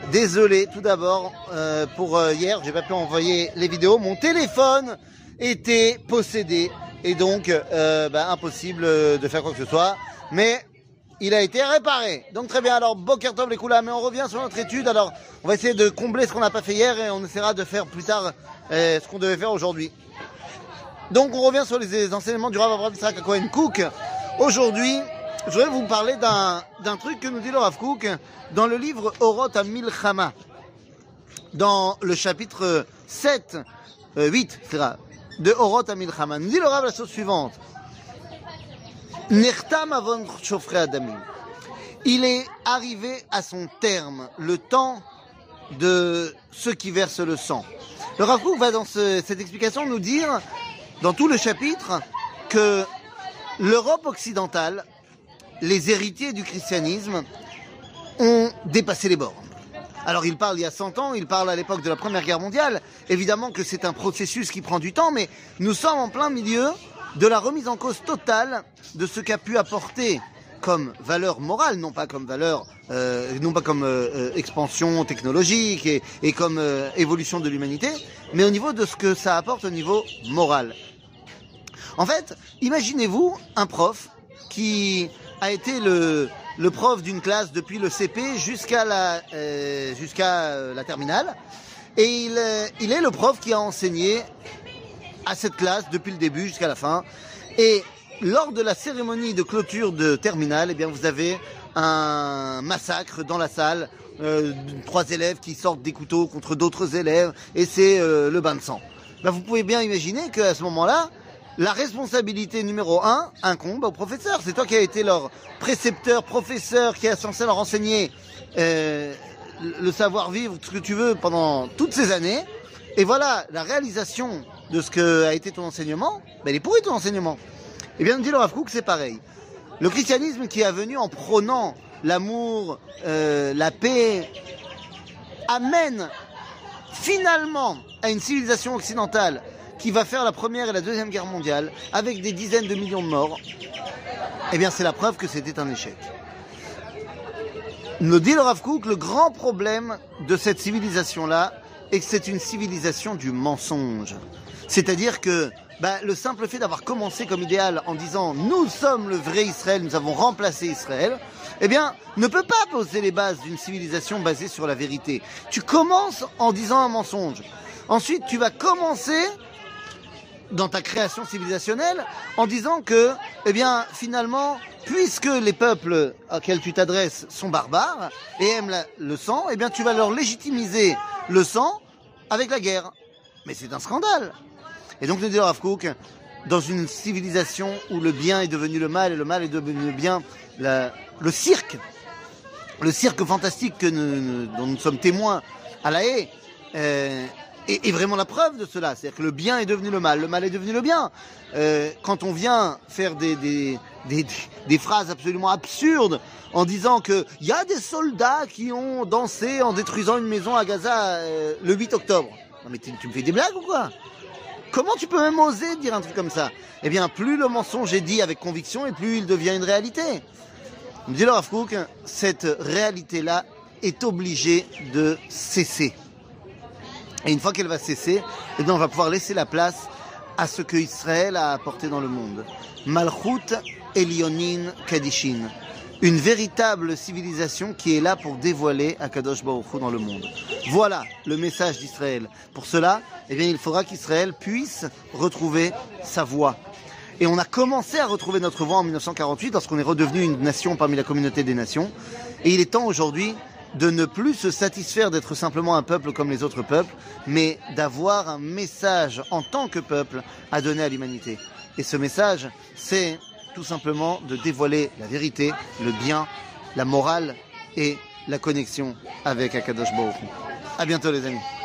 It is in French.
Désolé tout d'abord pour hier, j'ai pas pu envoyer les vidéos. Mon téléphone était possédé et donc impossible de faire quoi que ce soit. Mais il a été réparé. Donc très bien, alors Boker Tov les Koulam, mais on revient sur notre étude. Alors on va essayer de combler ce qu'on n'a pas fait hier et on essaiera de faire plus tard ce qu'on devait faire aujourd'hui. Donc on revient sur les enseignements du Rav Avraham Yitzhak Cohen Kook. Aujourd'hui, je voudrais vous parler d'un truc que nous dit le Rav Kook dans le livre Orot HaMilchama, dans le chapitre 8 de Orot HaMilchama. Nous dit le Rav la chose suivante. Nertam avon shofrei adamim. Il est arrivé à son terme le temps de ceux qui versent le sang. Le Rav Kook va dans cette explication nous dire, dans tout le chapitre, que l'Europe occidentale, les héritiers du christianisme, ont dépassé les bornes. Alors il parle il y a 100 ans, il parle à l'époque de la Première Guerre mondiale. Évidemment que c'est un processus qui prend du temps, mais nous sommes en plein milieu de la remise en cause totale de ce qu'a pu apporter comme valeur morale, non pas comme valeur, expansion technologique et comme évolution de l'humanité, mais au niveau de ce que ça apporte au niveau moral. En fait, imaginez-vous un prof qui a été le prof d'une classe depuis le CP jusqu'à la terminale, et il est le prof qui a enseigné à cette classe depuis le début jusqu'à la fin. Et lors de la cérémonie de clôture de terminale, eh bien vous avez un massacre dans la salle, 3 élèves qui sortent des couteaux contre d'autres élèves, et c'est le bain de sang. Ben, vous pouvez bien imaginer qu'à ce moment-là, la responsabilité numéro 1 incombe au professeur. C'est toi qui as été leur précepteur, professeur, qui est censé leur enseigner le savoir-vivre, tout ce que tu veux, pendant toutes ces années. Et voilà, la réalisation de ce que a été ton enseignement, ben, il est pourri ton enseignement. Et bien, nous dit le Rav Kook, c'est pareil. Le christianisme qui est venu en prônant l'amour, la paix, amène finalement à une civilisation occidentale qui va faire la Première et la Deuxième Guerre mondiale avec des dizaines de millions de morts. Eh bien, c'est la preuve que c'était un échec. Nous dit le Rav Kook, le grand problème de cette civilisation-là est que c'est une civilisation du mensonge. C'est-à-dire que le simple fait d'avoir commencé comme idéal en disant « nous sommes le vrai Israël, nous avons remplacé Israël », eh bien, ne peut pas poser les bases d'une civilisation basée sur la vérité. Tu commences en disant un mensonge. Ensuite, tu vas commencer dans ta création civilisationnelle en disant que, eh bien, finalement, puisque les peuples auxquels tu t'adresses sont barbares et aiment le sang, eh bien, tu vas leur légitimiser le sang avec la guerre. Mais c'est un scandale. Et donc, nous dit Rav Kook, dans une civilisation où le bien est devenu le mal et le mal est devenu le bien, le cirque fantastique dont nous sommes témoins à La Haye, est vraiment la preuve de cela. C'est-à-dire que le bien est devenu le mal est devenu le bien. Quand on vient faire des phrases absolument absurdes en disant que il y a des soldats qui ont dansé en détruisant une maison à Gaza le 8 octobre. Non mais tu me fais des blagues ou quoi? Comment tu peux même oser dire un truc comme ça? Eh bien, plus le mensonge est dit avec conviction et plus il devient une réalité. Me dit le Rav Kook, cette réalité-là est obligée de cesser. Et une fois qu'elle va cesser, eh bien, on va pouvoir laisser la place à ce que Israël a apporté dans le monde. Malchut Elyonin Kadishin. Une véritable civilisation qui est là pour dévoiler Akadosh Baruch Hu dans le monde. Voilà le message d'Israël. Pour cela, eh bien, il faudra qu'Israël puisse retrouver sa voix. Et on a commencé à retrouver notre voix en 1948 lorsqu'on est redevenu une nation parmi la communauté des nations. Et il est temps aujourd'hui de ne plus se satisfaire d'être simplement un peuple comme les autres peuples, mais d'avoir un message en tant que peuple à donner à l'humanité. Et ce message, c'est tout simplement de dévoiler la vérité, le bien, la morale et la connexion avec Akadosh Baruch Hu. À bientôt les amis.